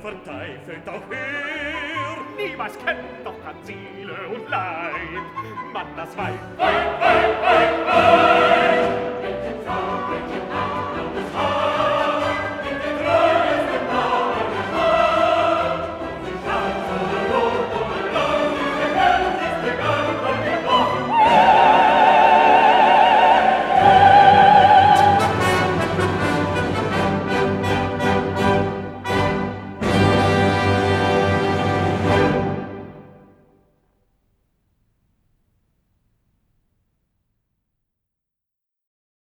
verteifelt auch er. Niemals kennt doch an Seele und Leib man das Weib. Weib, Weib, Weib, Weib.